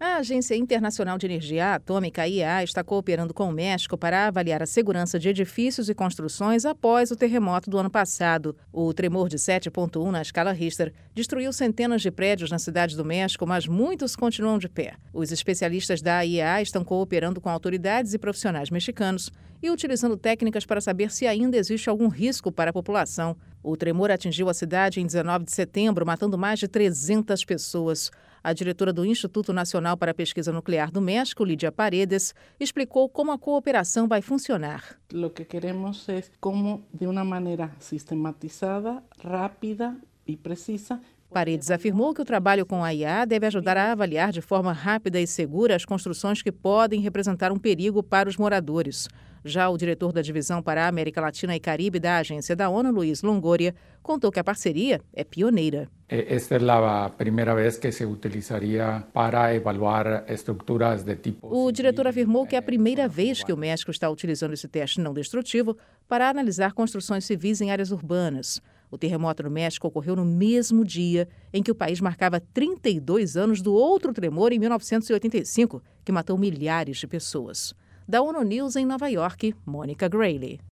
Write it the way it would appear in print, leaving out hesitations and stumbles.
A Agência Internacional de Energia Atômica, AIEA, está cooperando com o México para avaliar a segurança de edifícios e construções após o terremoto do ano passado. O tremor de 7,1 na escala Richter destruiu centenas de prédios na cidade do México, mas muitos continuam de pé. Os especialistas da AIEA estão cooperando com autoridades e profissionais mexicanos e utilizando técnicas para saber se ainda existe algum risco para a população. O tremor atingiu a cidade em 19 de setembro, matando mais de 300 pessoas. A diretora do Instituto Nacional para a Pesquisa Nuclear do México, Lídia Paredes, explicou como a cooperação vai funcionar. O que queremos é como, de uma maneira sistematizada, rápida e precisa. Paredes afirmou que o trabalho com a AIEA deve ajudar a avaliar de forma rápida e segura as construções que podem representar um perigo para os moradores. Já o diretor da Divisão para a América Latina e Caribe da Agência da ONU, Luiz Longoria, contou que a parceria é pioneira. Esta é a primeira vez que se utilizaria para evaluar estruturas de tipo. O diretor afirmou que é a primeira vez que o México está utilizando esse teste não destrutivo para analisar construções civis em áreas urbanas. O terremoto no México ocorreu no mesmo dia em que o país marcava 32 anos do outro tremor em 1985, que matou milhares de pessoas. Da ONU News em Nova York, Mônica Grayle.